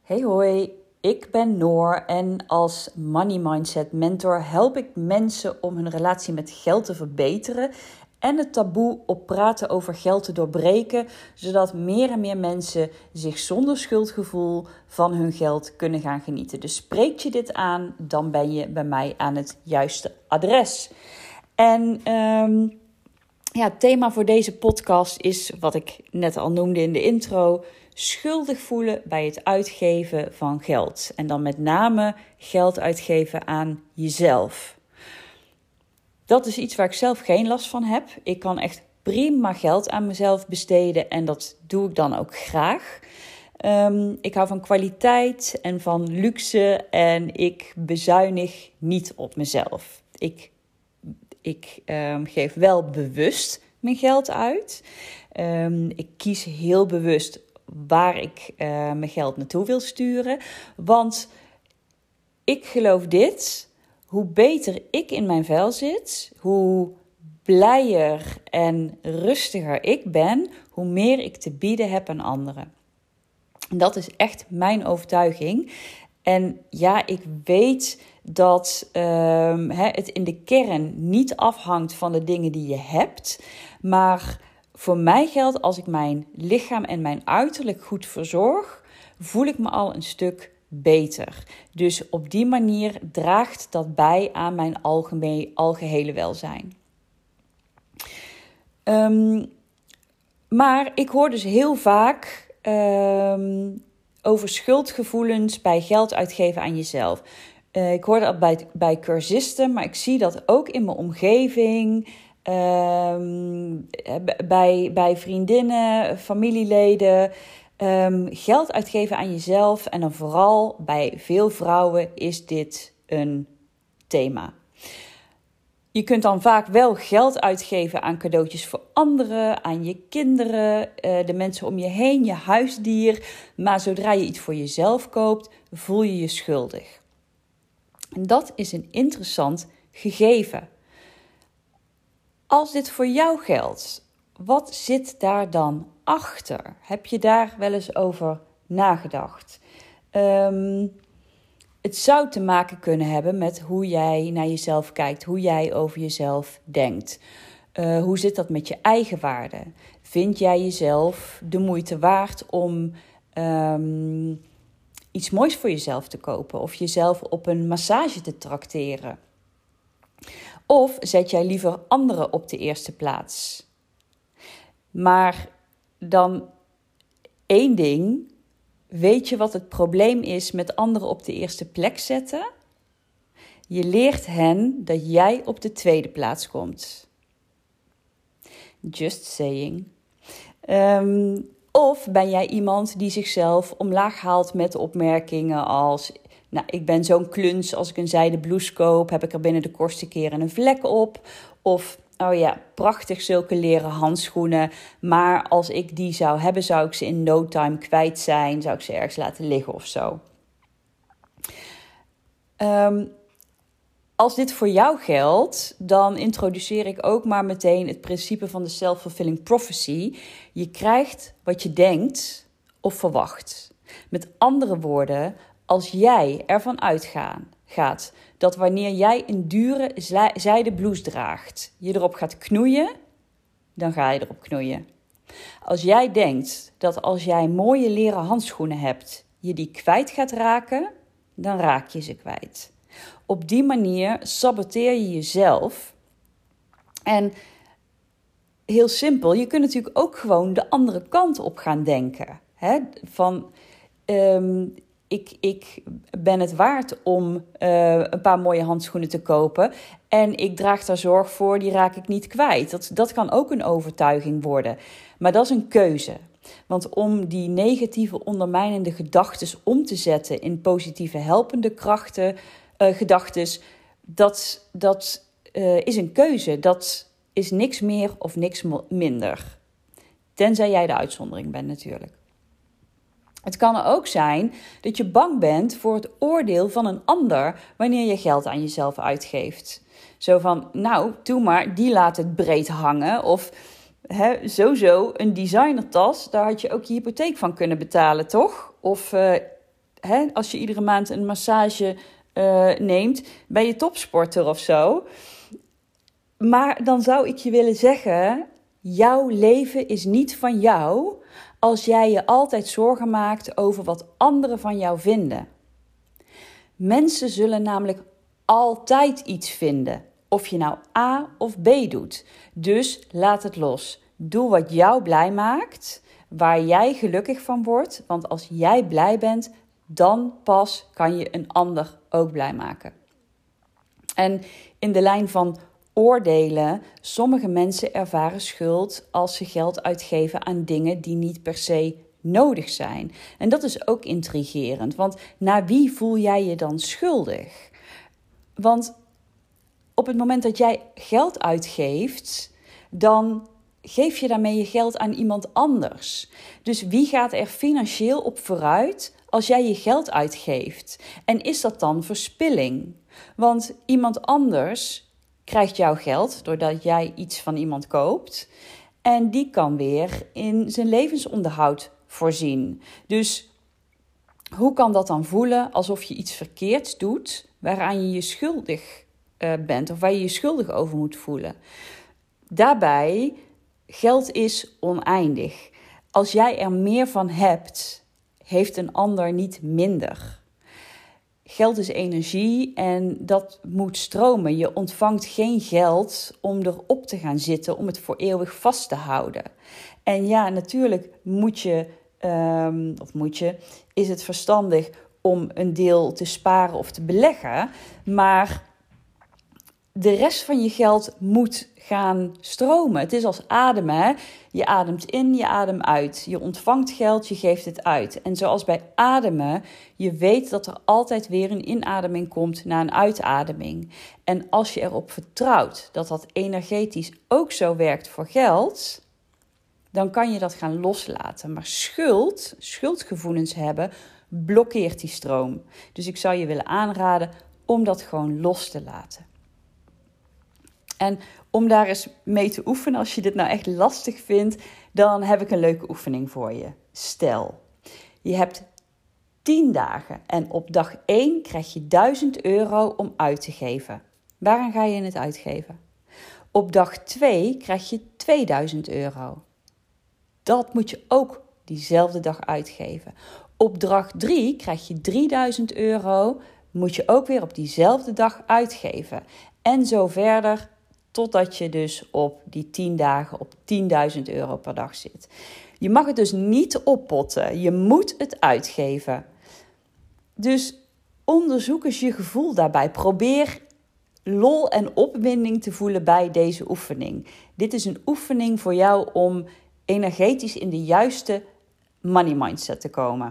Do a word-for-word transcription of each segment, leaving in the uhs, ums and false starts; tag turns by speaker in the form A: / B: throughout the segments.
A: Hey hoi, ik ben Noor en als Money Mindset Mentor help ik mensen om hun relatie met geld te verbeteren en het taboe op praten over geld te doorbreken, zodat meer en meer mensen zich zonder schuldgevoel van hun geld kunnen gaan genieten. Dus spreekt je dit aan, dan ben je bij mij aan het juiste adres. En um, ja, het thema voor deze podcast is, wat ik net al noemde in de intro, schuldig voelen bij het uitgeven van geld. En dan met name geld uitgeven aan jezelf. Dat is iets waar ik zelf geen last van heb. Ik kan echt prima geld aan mezelf besteden en dat doe ik dan ook graag. Um, ik hou van kwaliteit en van luxe en ik bezuinig niet op mezelf. Ik, ik um, geef wel bewust mijn geld uit. Um, ik kies heel bewust waar ik uh, mijn geld naartoe wil sturen. Want ik geloof dit, hoe beter ik in mijn vel zit, hoe blijer en rustiger ik ben, hoe meer ik te bieden heb aan anderen. En dat is echt mijn overtuiging. En ja, ik weet dat um, he, het in de kern niet afhangt van de dingen die je hebt, maar voor mij geldt, als ik mijn lichaam en mijn uiterlijk goed verzorg, voel ik me al een stuk beter. Dus op die manier draagt dat bij aan mijn algemeen, algehele welzijn. Um, maar ik hoor dus heel vaak um, over schuldgevoelens bij geld uitgeven aan jezelf. Uh, ik hoor dat bij, bij cursisten, maar ik zie dat ook in mijn omgeving. Um, bij, bij vriendinnen, familieleden, um, geld uitgeven aan jezelf en dan vooral bij veel vrouwen is dit een thema. Je kunt dan vaak wel geld uitgeven aan cadeautjes voor anderen, aan je kinderen, uh, de mensen om je heen, je huisdier, maar zodra je iets voor jezelf koopt, voel je je schuldig. En dat is een interessant gegeven. Als dit voor jou geldt, wat zit daar dan achter? Heb je daar wel eens over nagedacht? Um, het zou te maken kunnen hebben met hoe jij naar jezelf kijkt, hoe jij over jezelf denkt. Uh, hoe zit dat met je eigenwaarde? Vind jij jezelf de moeite waard om um, iets moois voor jezelf te kopen of jezelf op een massage te trakteren? Of zet jij liever anderen op de eerste plaats? Maar dan één ding. Weet je wat het probleem is met anderen op de eerste plek zetten? Je leert hen dat jij op de tweede plaats komt. Just saying. Um, of ben jij iemand die zichzelf omlaag haalt met opmerkingen als... Nou, ik ben zo'n kluns, als ik een zijden blouse koop, heb ik er binnen de kortste keren een vlek op. Of, oh ja, prachtig zulke leren handschoenen. Maar als ik die zou hebben, zou ik ze in no time kwijt zijn. Zou ik ze ergens laten liggen of zo. Um, als dit voor jou geldt, dan introduceer ik ook maar meteen het principe van de self-fulfilling prophecy. Je krijgt wat je denkt of verwacht. Met andere woorden, als jij ervan uitgaat dat wanneer jij een dure zijden blouse draagt, je erop gaat knoeien, dan ga je erop knoeien. Als jij denkt dat als jij mooie leren handschoenen hebt, je die kwijt gaat raken, dan raak je ze kwijt. Op die manier saboteer je jezelf. En heel simpel, je kunt natuurlijk ook gewoon de andere kant op gaan denken. Hè? Van... Um, Ik, ik ben het waard om uh, een paar mooie handschoenen te kopen. En ik draag daar zorg voor, die raak ik niet kwijt. Dat, dat kan ook een overtuiging worden. Maar dat is een keuze. Want om die negatieve ondermijnende gedachten om te zetten in positieve helpende krachten, uh, gedachten, dat, dat uh, is een keuze. Dat is niks meer of niks minder. Tenzij jij de uitzondering bent natuurlijk. Het kan ook zijn dat je bang bent voor het oordeel van een ander wanneer je geld aan jezelf uitgeeft. Zo van, nou, doe maar, die laat het breed hangen. Of hè, sowieso een designertas, daar had je ook je hypotheek van kunnen betalen, toch? Of uh, hè, als je iedere maand een massage uh, neemt, ben je topsporter of zo. Maar dan zou ik je willen zeggen, jouw leven is niet van jou als jij je altijd zorgen maakt over wat anderen van jou vinden. Mensen zullen namelijk altijd iets vinden, of je nou A of B doet. Dus laat het los. Doe wat jou blij maakt, waar jij gelukkig van wordt. Want als jij blij bent, dan pas kan je een ander ook blij maken. En in de lijn van oordelen, sommige mensen ervaren schuld als ze geld uitgeven aan dingen die niet per se nodig zijn. En dat is ook intrigerend, want naar wie voel jij je dan schuldig? Want op het moment dat jij geld uitgeeft, dan geef je daarmee je geld aan iemand anders. Dus wie gaat er financieel op vooruit als jij je geld uitgeeft? En is dat dan verspilling? Want iemand anders krijgt jouw geld doordat jij iets van iemand koopt. En die kan weer in zijn levensonderhoud voorzien. Dus hoe kan dat dan voelen alsof je iets verkeerds doet waaraan je je schuldig uh, bent of waar je je schuldig over moet voelen? Daarbij, geld is oneindig. Als jij er meer van hebt, heeft een ander niet minder. Geld is energie en dat moet stromen. Je ontvangt geen geld om erop te gaan zitten, om het voor eeuwig vast te houden. En ja, natuurlijk moet je, um, of moet je, is het verstandig om een deel te sparen of te beleggen. Maar de rest van je geld moet gaan stromen. Het is als ademen. Hè? Je ademt in, je ademt uit. Je ontvangt geld, je geeft het uit. En zoals bij ademen, je weet dat er altijd weer een inademing komt na een uitademing. En als je erop vertrouwt dat dat energetisch ook zo werkt voor geld, dan kan je dat gaan loslaten. Maar schuld, schuldgevoelens hebben, blokkeert die stroom. Dus ik zou je willen aanraden om dat gewoon los te laten. En om daar eens mee te oefenen, als je dit nou echt lastig vindt, dan heb ik een leuke oefening voor je. Stel, je hebt tien dagen en op dag één krijg je duizend euro om uit te geven. Waaraan ga je het uitgeven? Op dag twee krijg je tweeduizend euro. Dat moet je ook diezelfde dag uitgeven. Op dag drie krijg je drieduizend euro, moet je ook weer op diezelfde dag uitgeven. En zo verder, totdat je dus op die tien dagen op tienduizend euro per dag zit. Je mag het dus niet oppotten. Je moet het uitgeven. Dus onderzoek eens je gevoel daarbij. Probeer lol en opwinding te voelen bij deze oefening. Dit is een oefening voor jou om energetisch in de juiste money mindset te komen.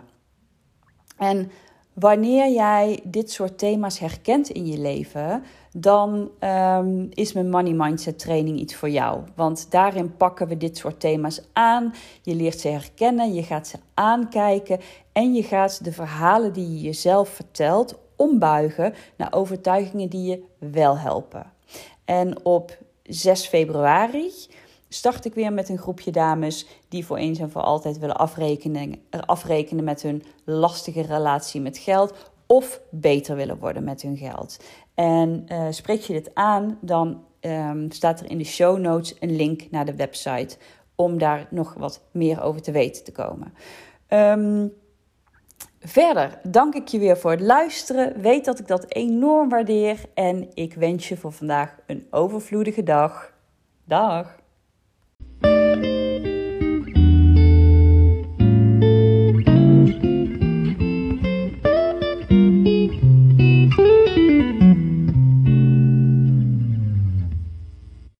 A: En wanneer jij dit soort thema's herkent in je leven, dan um, is mijn Money Mindset training iets voor jou. Want daarin pakken we dit soort thema's aan. Je leert ze herkennen, je gaat ze aankijken en je gaat de verhalen die je jezelf vertelt ombuigen naar overtuigingen die je wel helpen. En op zes februari start ik weer met een groepje dames die voor eens en voor altijd willen afrekenen, afrekenen met hun lastige relatie met geld of beter willen worden met hun geld. En uh, spreek je dit aan, dan um, staat er in de show notes een link naar de website om daar nog wat meer over te weten te komen. Um, verder dank ik je weer voor het luisteren. Weet dat ik dat enorm waardeer en ik wens je voor vandaag een overvloedige dag. Dag!